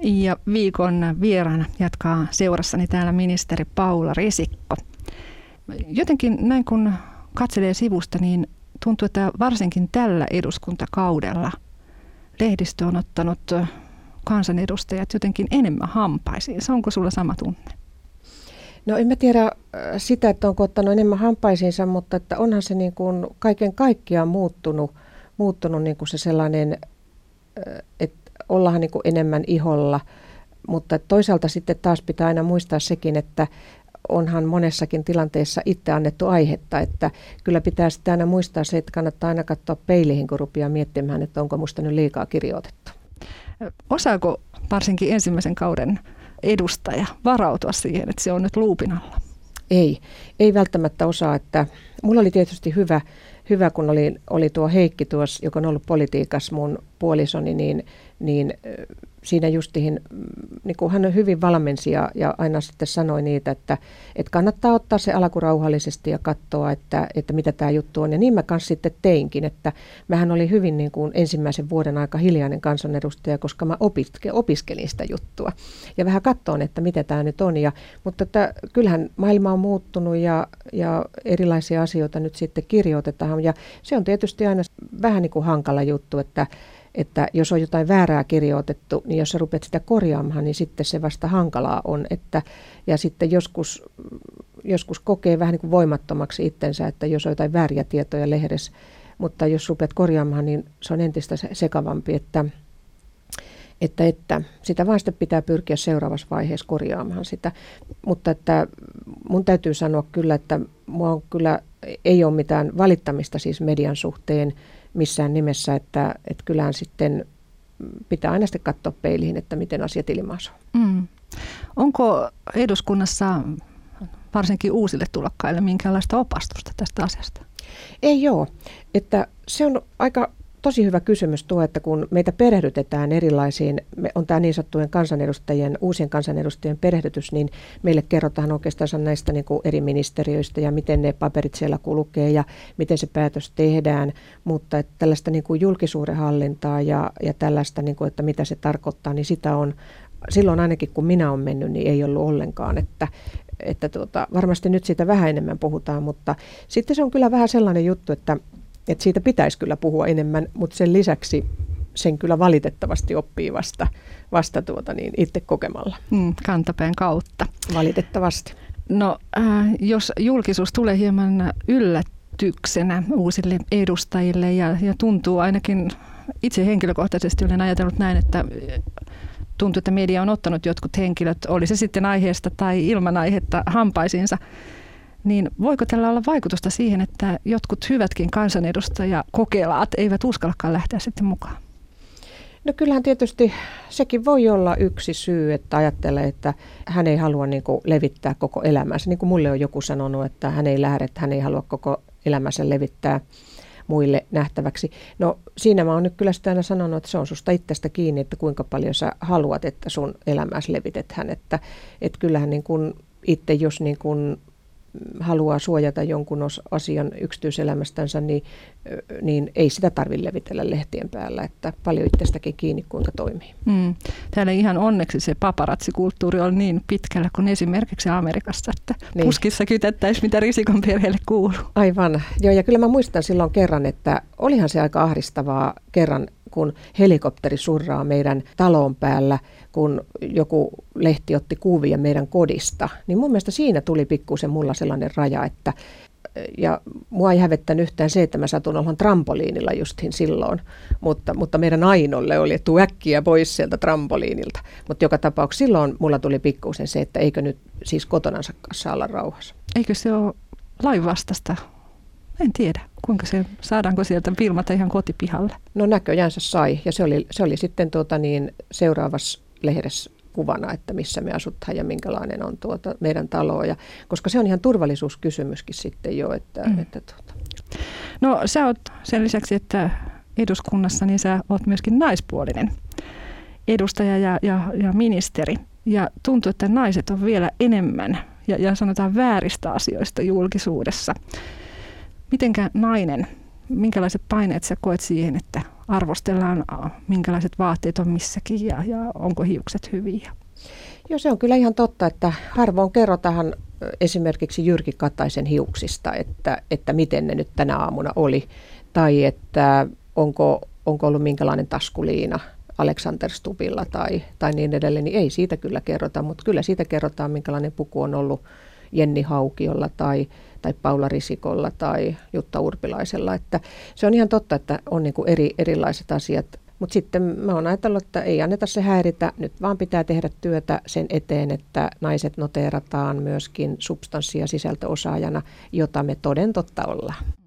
Ja viikon vieraana jatkaa seurassani täällä ministeri Paula Risikko. Jotenkin näin kun katselee sivusta, niin tuntuu, että varsinkin tällä eduskuntakaudella lehdistö on ottanut kansanedustajat jotenkin enemmän hampaisiinsa. Onko sulla sama tunne? No en mä tiedä sitä, että onko ottanut enemmän hampaisiinsa, mutta että onhan se niin kuin kaiken kaikkiaan muuttunut niin kuin se sellainen, että ollaan niin kuin enemmän iholla, mutta toisaalta sitten taas pitää aina muistaa sekin, että onhan monessakin tilanteessa itse annettu aihetta, että kyllä pitää sitten aina muistaa se, että kannattaa aina katsoa peiliin, kun rupeaa miettimään, että onko musta nyt liikaa kirjoitettu. Osaako varsinkin ensimmäisen kauden edustaja varautua siihen, että se on nyt luupin alla? Ei välttämättä osaa, että mulla oli tietysti hyvä kun oli tuo Heikki tuossa, joka on ollut politiikassa mun puolisoni, niin siinä justiin, niin kuin hän on hyvin valmensi ja aina sitten sanoi niitä, että kannattaa ottaa se alku rauhallisesti ja katsoa, että mitä tämä juttu on. Ja niin mä kanssa sitten teinkin, että mähän oli hyvin niin kuin ensimmäisen vuoden aika hiljainen kansanedustaja, koska mä opiskelin sitä juttua. Ja vähän katsoin, että mitä tämä nyt on. Mutta että kyllähän maailma on muuttunut ja erilaisia asioita nyt sitten kirjoitetaan. Ja se on tietysti aina vähän niin kuin hankala juttu, että jos on jotain väärää kirjoitettu, niin jos sä rupeat sitä korjaamaan, niin sitten se vasta hankalaa on. Ja sitten joskus kokee vähän niin kuin voimattomaksi itsensä, että jos on jotain vääriä tietoja lehdessä, mutta jos rupeat korjaamaan, niin se on entistä sekavampi, että sitä vaan sitten pitää pyrkiä seuraavassa vaiheessa korjaamaan sitä. Mutta että mun täytyy sanoa kyllä, että mua on kyllä, ei ole mitään valittamista siis median suhteen missään nimessä, että kyllähän sitten pitää aina sitten katsoa peiliin, että miten asiat ilmaisuu. Onko eduskunnassa varsinkin uusille tulokkaille minkäänlaista opastusta tästä asiasta? Ei ole. Että se on tosi hyvä kysymys tuo, että kun meitä perehdytetään erilaisiin, on tämä niin sanottujen uusien kansanedustajien perehdytys, niin meille kerrotaan oikeastaan näistä niin kuin eri ministeriöistä ja miten ne paperit siellä kulkee ja miten se päätös tehdään, mutta että tällaista niin kuin julkisuuden hallintaa ja tällaista, niin kuin, että mitä se tarkoittaa, niin sitä on silloin ainakin kun minä olen mennyt, niin ei ollut ollenkaan, että varmasti nyt siitä vähän enemmän puhutaan, mutta sitten se on kyllä vähän sellainen juttu, että siitä pitäisi kyllä puhua enemmän, mutta sen lisäksi sen kyllä valitettavasti oppii vasta itse kokemalla. Kantapään kautta. Valitettavasti. No jos julkisuus tulee hieman yllätyksenä uusille edustajille ja tuntuu ainakin itse henkilökohtaisesti olen ajatellut näin, että tuntuu, että media on ottanut jotkut henkilöt, oli se sitten aiheesta tai ilman aihetta hampaisiinsa, niin voiko tällä olla vaikutusta siihen, että jotkut hyvätkin kansanedustajakokelaat eivät uskallakaan lähteä sitten mukaan? No kyllähän tietysti sekin voi olla yksi syy, että ajattelee, että hän ei halua niin kuin levittää koko elämänsä. Niin kuin mulle on joku sanonut, että hän ei halua koko elämänsä levittää muille nähtäväksi. No siinä mä oon nyt kyllä sitä aina sanonut, että se on susta itsestä kiinni, että kuinka paljon sä haluat, että sun elämässä levitetään. Että kyllähän niin kuin itse, jos niin kuin haluaa suojata jonkun asian yksityiselämästänsä, niin ei sitä tarvitse levitellä lehtien päällä, että paljon itsestäkin kiinni, kuinka toimii. Täällä ihan onneksi se paparatsikulttuuri on niin pitkällä kuin esimerkiksi Amerikassa, että niin. Puskissa kytättäisiin, mitä Risikon perheelle kuuluu. Aivan. Joo, ja kyllä mä muistan silloin kerran, että olihan se aika ahdistavaa kerran, kun helikopteri surraa meidän talon päällä, kun joku lehti otti kuvia meidän kodista, niin mun mielestä siinä tuli pikkuisen mulla sellainen raja, ja mua ei hävettänyt yhtään se, että mä satun olemaan trampoliinilla justiin silloin, mutta meidän Ainolle oli, että tuu äkkiä pois sieltä trampoliinilta. Mutta joka tapauksessa silloin mulla tuli pikkuisen se, että eikö nyt siis kotonansa kanssa olla rauhassa. Eikö se ole lainvastaista? En tiedä, saadaanko sieltä filmata ihan kotipihalle? No näköjäänsä sai, ja se oli sitten seuraavassa lehdessä kuvana, että missä me asutaan ja minkälainen on meidän talo. Koska se on ihan turvallisuuskysymyskin sitten jo. No sä oot sen lisäksi, että eduskunnassa, niin sä oot myöskin naispuolinen edustaja ja ministeri. Ja tuntuu, että naiset on vielä enemmän ja sanotaan vääristä asioista julkisuudessa. Mitenkä nainen minkälaiset paineet sä koet siihen, että arvostellaan, minkälaiset vaatteet on missäkin ja onko hiukset hyviä? Joo, se on kyllä ihan totta, että harvoin kerrotaan esimerkiksi Jyrki Kataisen hiuksista, että miten ne nyt tänä aamuna oli, tai että onko ollut minkälainen taskuliina Alexander Stubbilla tai niin edelleen, niin ei siitä kyllä kerrota, mutta kyllä siitä kerrotaan, minkälainen puku on ollut Jenni Haukiolla tai Paula Risikolla tai Jutta Urpilaisella. Että se on ihan totta, että on niin kuin erilaiset asiat, mutta sitten mä oon ajatellut, että ei anneta se häiritä, nyt vaan pitää tehdä työtä sen eteen, että naiset noteerataan myöskin substanssi- ja sisältöosaajana, jota me toden totta ollaan.